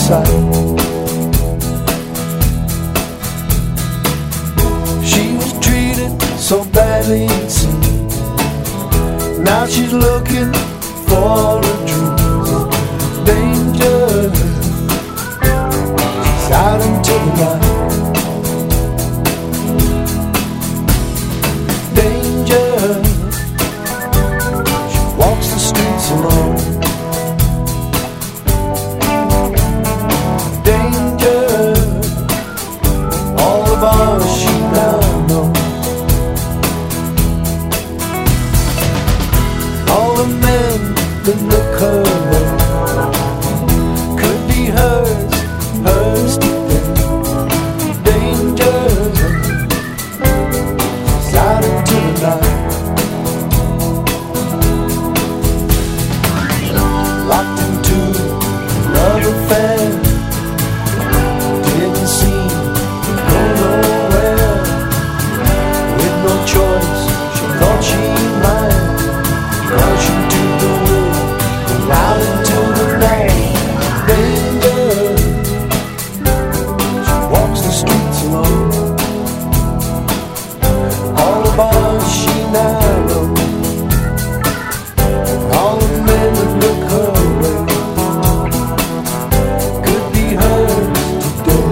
sight. She was treated so badly, it seemed. Now she's looking for a dream. Danger, she's out into the night. Danger, she walks the streets alone. Danger, all the bars she now knows. All the men that look her way could be hers, hers today. Danger, she's out into the night. Locked into another fan, didn't seem to go nowhere. With no choice, she thought she might rush into the wind, go out into the night. Danger, she walks the streets alone. All the bars she now knows, all the men that look her way could be hers today.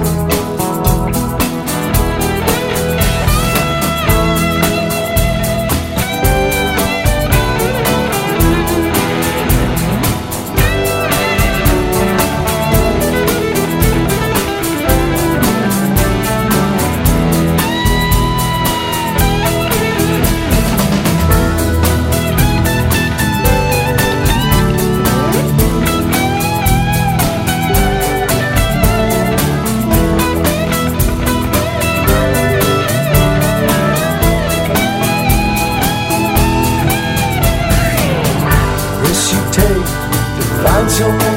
Risks you take to find someone